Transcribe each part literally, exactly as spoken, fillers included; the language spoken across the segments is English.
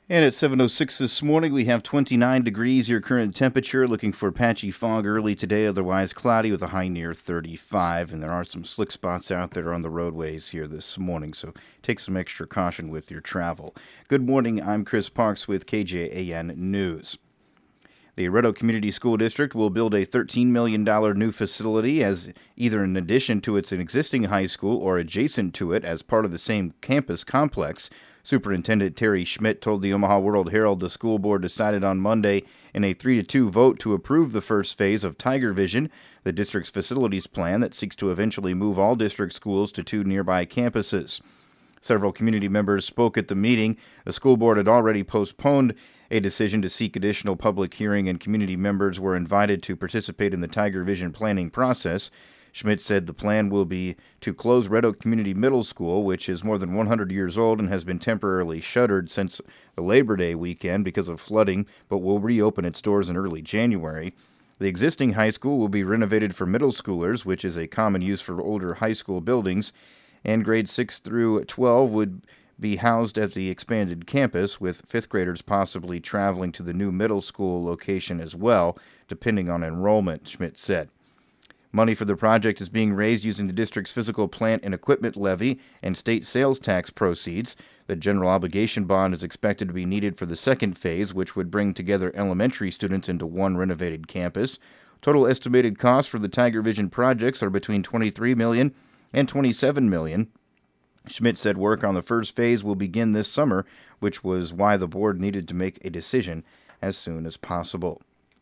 And at seven oh six this morning, we have twenty-nine degrees, your current temperature. Looking for patchy fog early today, otherwise cloudy with a high near thirty-five. And there are some slick spots out there on the roadways here this morning, so take some extra caution with your travel. Good morning, I'm Chris Parks with K J A N News. The Red Oak Community School District will build a thirteen million dollars new facility as either in addition to its existing high school or adjacent to it as part of the same campus complex. Superintendent Terry Schmidt told the Omaha World Herald the school board decided on Monday in a three to two vote to approve the first phase of Tiger Vision, the district's facilities plan that seeks to eventually move all district schools to two nearby campuses. Several community members spoke at the meeting. The school board had already postponed a decision to seek additional public hearing, and community members were invited to participate in the Tiger Vision planning process. Schmidt said the plan will be to close Red Oak Community Middle School, which is more than one hundred years old and has been temporarily shuttered since the Labor Day weekend because of flooding, but will reopen its doors in early January. The existing high school will be renovated for middle schoolers, which is a common use for older high school buildings, and grades six through twelve would be housed at the expanded campus, with fifth graders possibly traveling to the new middle school location as well, depending on enrollment, Schmidt said. Money for the project is being raised using the district's physical plant and equipment levy and state sales tax proceeds. The general obligation bond is expected to be needed for the second phase, which would bring together elementary students into one renovated campus. Total estimated costs for the Tiger Vision projects are between twenty-three million dollars and twenty-seven million dollars. Schmidt said work on the first phase will begin this summer, which was why the board needed to make a decision as soon as possible.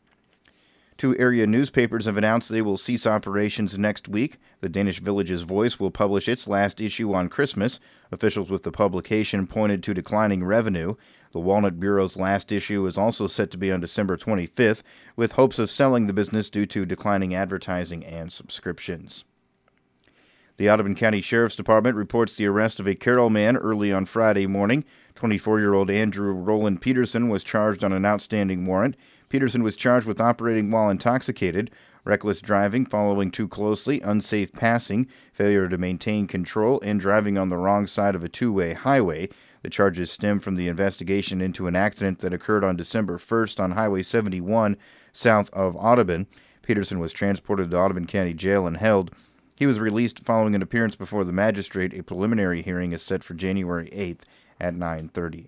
Two area newspapers have announced they will cease operations next week. The Danish Village's Voice will publish its last issue on Christmas. Officials with the publication pointed to declining revenue. The Walnut Bureau's last issue is also set to be on December twenty-fifth, with hopes of selling the business due to declining advertising and subscriptions. The Audubon County Sheriff's Department reports the arrest of a Carroll man early on Friday morning. twenty-four-year-old Andrew Roland Peterson was charged on an outstanding warrant. Peterson was charged with operating while intoxicated, reckless driving, following too closely, unsafe passing, failure to maintain control, and driving on the wrong side of a two-way highway. The charges stem from the investigation into an accident that occurred on December first on Highway seventy-one south of Audubon. Peterson was transported to Audubon County Jail and held. He was released following an appearance before the magistrate. A preliminary hearing is set for January eighth at nine thirty.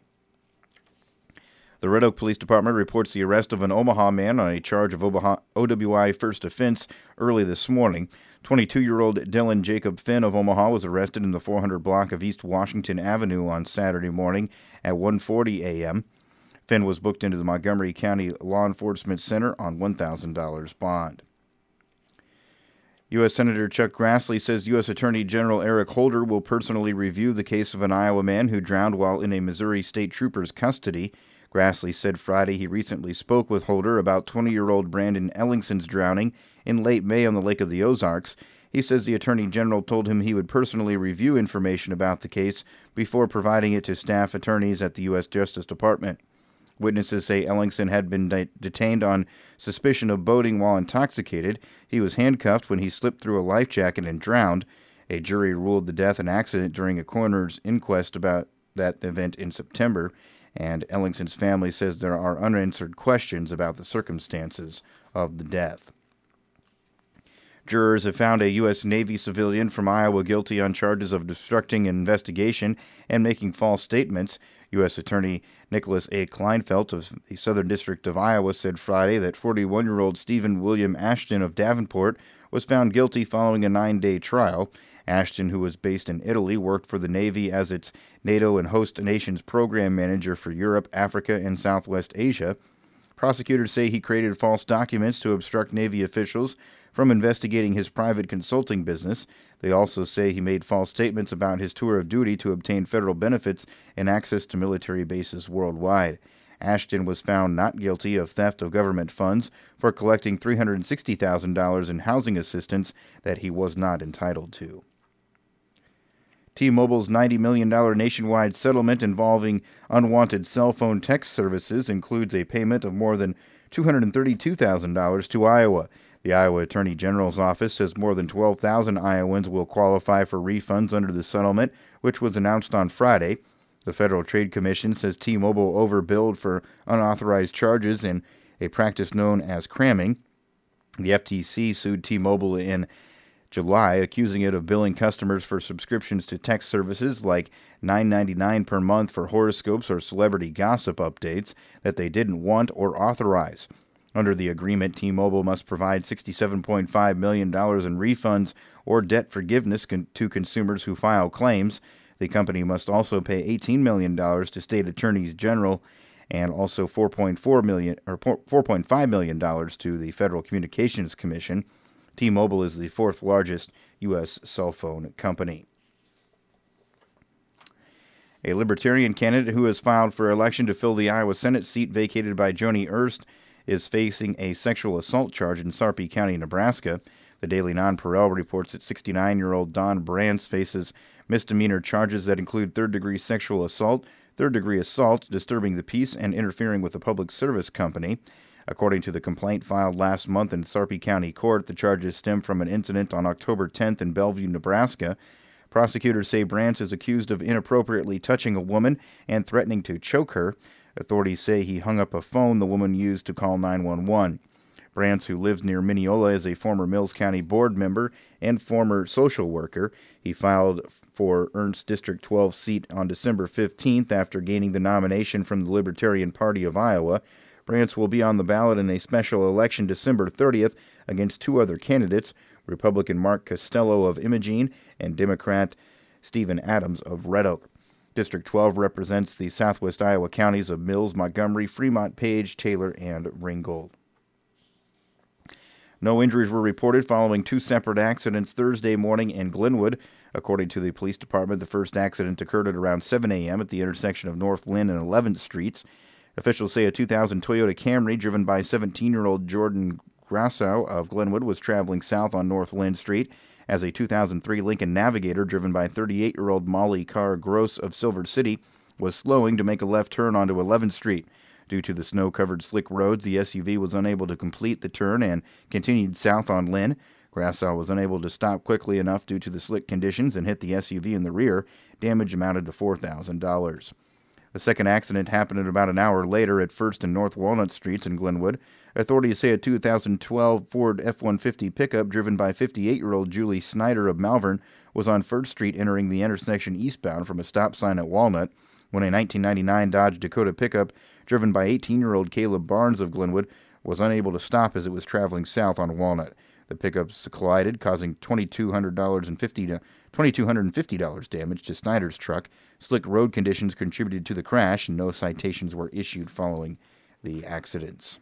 The Red Oak Police Department reports the arrest of an Omaha man on a charge of O W I first offense early this morning. twenty-two-year-old Dylan Jacob Finn of Omaha was arrested in the four hundred block of East Washington Avenue on Saturday morning at one forty a.m. Finn was booked into the Montgomery County Law Enforcement Center on one thousand dollars bond. U S. Senator Chuck Grassley says U S. Attorney General Eric Holder will personally review the case of an Iowa man who drowned while in a Missouri state trooper's custody. Grassley said Friday he recently spoke with Holder about twenty-year-old Brandon Ellingson's drowning in late May on the Lake of the Ozarks. He says the Attorney General told him he would personally review information about the case before providing it to staff attorneys at the U S. Justice Department. Witnesses say Ellingson had been de- detained on suspicion of boating while intoxicated. He was handcuffed when he slipped through a life jacket and drowned. A jury ruled the death an accident during a coroner's inquest about that event in September, and Ellingson's family says there are unanswered questions about the circumstances of the death. Jurors have found a U S. Navy civilian from Iowa guilty on charges of obstructing an investigation and making false statements. U S. Attorney Nicholas A. Kleinfeld of the Southern District of Iowa said Friday that forty-one-year-old Stephen William Ashton of Davenport was found guilty following a nine-day trial. Ashton, who was based in Italy, worked for the Navy as its NATO and host nations program manager for Europe, Africa, and Southwest Asia. Prosecutors say he created false documents to obstruct Navy officials from investigating his private consulting business. They also say he made false statements about his tour of duty to obtain federal benefits and access to military bases worldwide. Ashton was found not guilty of theft of government funds for collecting three hundred sixty thousand dollars in housing assistance that he was not entitled to. T-Mobile's ninety million dollars nationwide settlement involving unwanted cell phone text services includes a payment of more than two hundred thirty-two thousand dollars to Iowa. The Iowa Attorney General's office says more than twelve thousand Iowans will qualify for refunds under the settlement, which was announced on Friday. The Federal Trade Commission says T-Mobile overbilled for unauthorized charges in a practice known as cramming. The F T C sued T-Mobile in July, accusing it of billing customers for subscriptions to text services like nine ninety-nine per month for horoscopes or celebrity gossip updates that they didn't want or authorize. Under the agreement, T-Mobile must provide sixty-seven point five million dollars in refunds or debt forgiveness con- to consumers who file claims. The company must also pay eighteen million dollars to state attorneys general and also four point four million dollars or four point five million dollars to the Federal Communications Commission. T-Mobile is the fourth largest U S cell phone company. A Libertarian candidate who has filed for election to fill the Iowa Senate seat vacated by Joni Ernst is facing a sexual assault charge in Sarpy County, Nebraska. The Daily Nonpareil reports that sixty-nine-year-old Don Brantz faces misdemeanor charges that include third-degree sexual assault, third-degree assault, disturbing the peace, and interfering with a public service company. According to the complaint filed last month in Sarpy County Court, the charges stem from an incident on October tenth in Bellevue, Nebraska. Prosecutors say Brantz is accused of inappropriately touching a woman and threatening to choke her. Authorities say he hung up a phone the woman used to call nine one one. Brantz, who lives near Mineola, is a former Mills County board member and former social worker. He filed for Ernst's District twelve seat on December fifteenth after gaining the nomination from the Libertarian Party of Iowa. Brantz will be on the ballot in a special election December thirtieth against two other candidates, Republican Mark Costello of Imogene and Democrat Stephen Adams of Red Oak. District twelve represents the southwest Iowa counties of Mills, Montgomery, Fremont, Page, Taylor, and Ringgold. No injuries were reported following two separate accidents Thursday morning in Glenwood. According to the police department, the first accident occurred at around seven a.m. at the intersection of North Lynn and eleventh Streets. Officials say a two thousand Toyota Camry driven by seventeen-year-old Jordan Grasso of Glenwood was traveling south on North Lynn Street as a two thousand three Lincoln Navigator driven by thirty-eight-year-old Molly Carr Gross of Silver City was slowing to make a left turn onto eleventh Street. Due to the snow-covered slick roads, the S U V was unable to complete the turn and continued south on Lynn. Grasso was unable to stop quickly enough due to the slick conditions and hit the S U V in the rear. Damage amounted to four thousand dollars. The second accident happened at about an hour later at First and North Walnut Streets in Glenwood. Authorities say a two thousand twelve Ford F one fifty pickup driven by fifty-eight-year-old Julie Snyder of Malvern was on First Street entering the intersection eastbound from a stop sign at Walnut when a nineteen ninety-nine Dodge Dakota pickup driven by eighteen-year-old Caleb Barnes of Glenwood was unable to stop as it was traveling south on Walnut. The pickups collided, causing two thousand two hundred fifty dollars two thousand two hundred fifty dollars damage to Snyder's truck. Slick road conditions contributed to the crash, and no citations were issued following the accidents.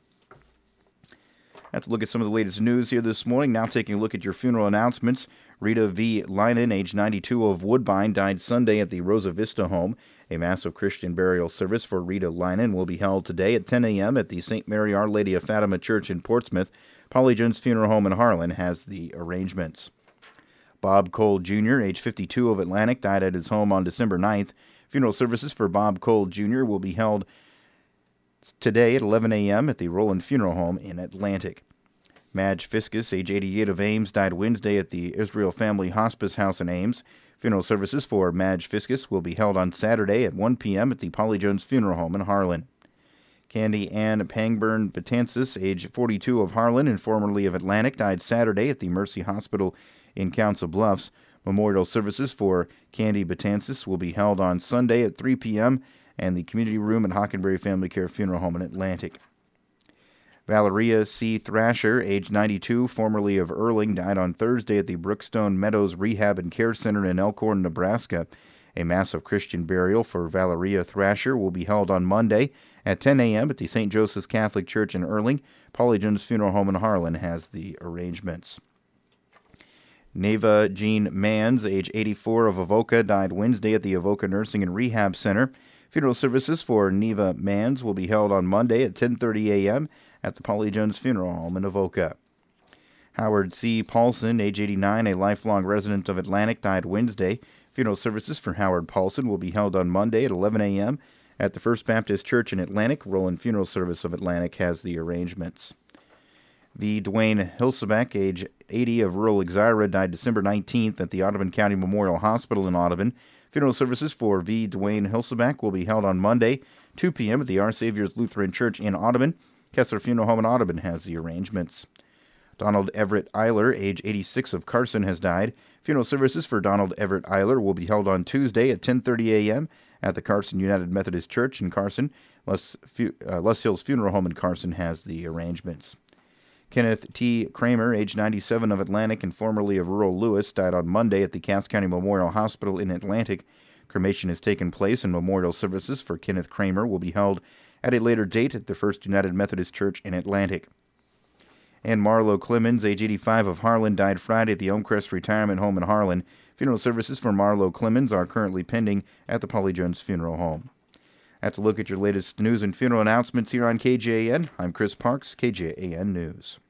Let's look at some of the latest news here this morning. Now taking a look at your funeral announcements. Rita V. Linen, age ninety-two, of Woodbine, died Sunday at the Rosa Vista home. A massive Christian burial service for Rita Linen will be held today at ten a.m. at the Saint Mary Our Lady of Fatima Church in Portsmouth. Polly Jones Funeral Home in Harlan has the arrangements. Bob Cole Junior, age fifty-two, of Atlantic, died at his home on December ninth. Funeral services for Bob Cole Junior will be held today at eleven a.m. at the Roland Funeral Home in Atlantic. Madge Fiskus, age eighty-eight, of Ames, died Wednesday at the Israel Family Hospice House in Ames. Funeral services for Madge Fiskus will be held on Saturday at one p.m. at the Polly Jones Funeral Home in Harlan. Candy Ann Pangburn Betances, age forty-two, of Harlan and formerly of Atlantic, died Saturday at the Mercy Hospital in Council Bluffs. Memorial services for Candy Betances will be held on Sunday at three p.m. and the community room at Hockenberry Family Care Funeral Home in Atlantic. Valeria C. Thrasher, age ninety-two, formerly of Erling, died on Thursday at the Brookstone Meadows Rehab and Care Center in Elkhorn, Nebraska. A massive Christian burial for Valeria Thrasher will be held on Monday at ten a.m. at the Saint Joseph's Catholic Church in Erling. Polly Jones Funeral Home in Harlan has the arrangements. Neva Jean Manns, age eighty-four, of Avoca, died Wednesday at the Avoca Nursing and Rehab Center. Funeral services for Neva Manns will be held on Monday at ten thirty a.m. at the Polly Jones Funeral Home in Avoca. Howard C. Paulson, age eighty-nine, a lifelong resident of Atlantic, died Wednesday. Funeral services for Howard Paulson will be held on Monday at eleven a.m. at the First Baptist Church in Atlantic. Roland Funeral Service of Atlantic has the arrangements. The Dwayne Hilsebeck, age eighty, of rural Exira, died December nineteenth at the Audubon County Memorial Hospital in Audubon. Funeral services for V. Dwayne Hilseback will be held on Monday, two p.m. at the Our Savior's Lutheran Church in Audubon. Kessler Funeral Home in Audubon has the arrangements. Donald Everett Eiler, age eighty-six, of Carson, has died. Funeral services for Donald Everett Eiler will be held on Tuesday at ten thirty a.m. at the Carson United Methodist Church in Carson. Les, uh, Les Hills Funeral Home in Carson has the arrangements. Kenneth T. Kramer, age ninety-seven, of Atlantic and formerly of rural Lewis, died on Monday at the Cass County Memorial Hospital in Atlantic. Cremation has taken place, and memorial services for Kenneth Kramer will be held at a later date at the First United Methodist Church in Atlantic. And Marlo Clemens, age eighty-five, of Harlan, died Friday at the Elmcrest Retirement Home in Harlan. Funeral services for Marlo Clemens are currently pending at the Polly Jones Funeral Home. That's a look at your latest news and funeral announcements here on K J A N. I'm Chris Parks, K J A N News.